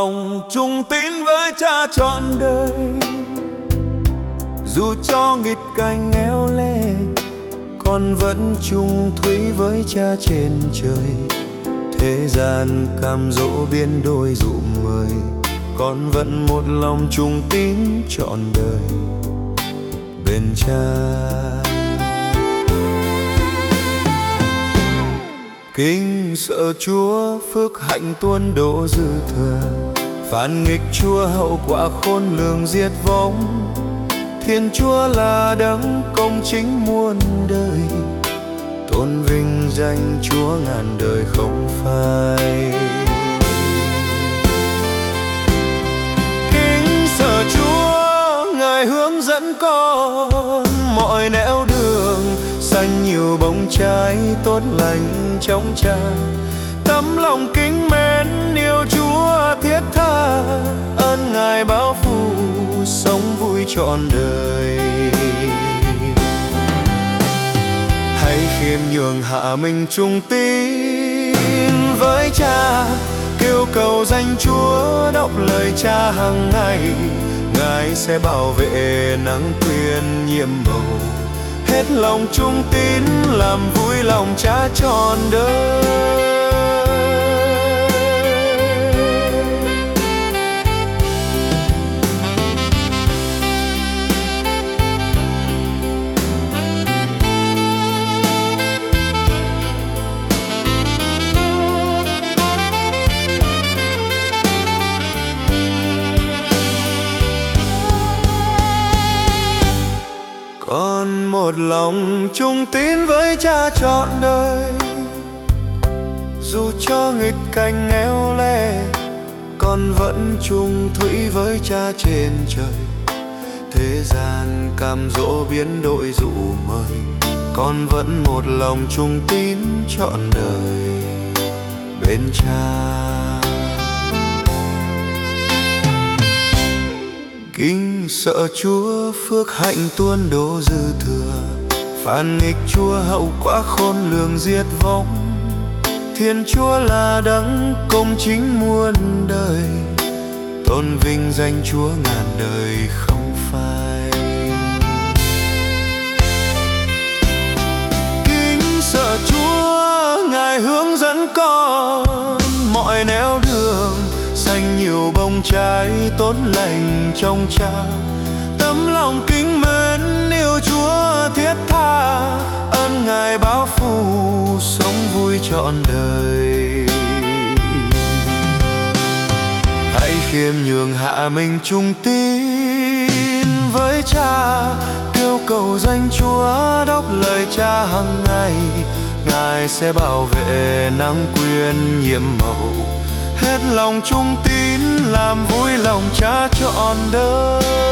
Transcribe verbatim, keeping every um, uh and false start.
lòng trung tín với Cha trọn đời. Dù cho nghịch cảnh éo le, con vẫn chung thủy với Cha trên trời. Thế gian cam dỗ biến đổi dụ mời, con vẫn một lòng trung tín trọn đời bên Cha. Kính sợ Chúa phước hạnh tuôn đổ dư thừa, phản nghịch Chúa hậu quả khôn lường diệt vong. Thiên Chúa là đấng công chính muôn đời, tôn vinh danh Chúa ngàn đời không phai. Kính sợ Chúa, Ngài hướng dẫn con mọi nẻo đường, xanh nhiều bông trái tốt lành trong Cha. Tấm lòng kính mến yêu Chúa thiết tha, ơn Ngài bao phủ sống vui trọn đời. Hãy khiêm nhường hạ mình trung tín với Cha, kêu cầu danh Chúa đọc lời Cha hàng ngày. Ngài sẽ bảo vệ nắng quyền nhiệm màu, hết lòng trung tín làm vui lòng Cha trọn đời. Con một lòng trung tín với Cha trọn đời. Dù cho nghịch cảnh éo le, con vẫn chung thủy với Cha trên trời. Thế gian cam dỗ biến đổi dụ mời, con vẫn một lòng trung tín trọn đời bên Cha. Kính sợ Chúa phước hạnh tuôn đổ dư thừa, phản nghịch Chúa hậu quả khôn lường diệt vong. Thiên Chúa là đấng công chính muôn đời, tôn vinh danh Chúa ngàn đời không phai. Kính sợ Chúa, Ngài hướng dẫn con mọi nẻo đường, xanh nhiều bông trái tốt lành trong Cha. Tấm lòng kính mến yêu Chúa thiết tha, ơn Ngài bao phủ sống vui trọn đời. Hãy khiêm nhường hạ mình trung tín với Cha, kêu cầu danh Chúa đọc lời Cha hàng ngày. Ngài sẽ bảo vệ nắng quyền nhiệm màu, hết lòng trung tín làm vui lòng Cha trọn đời.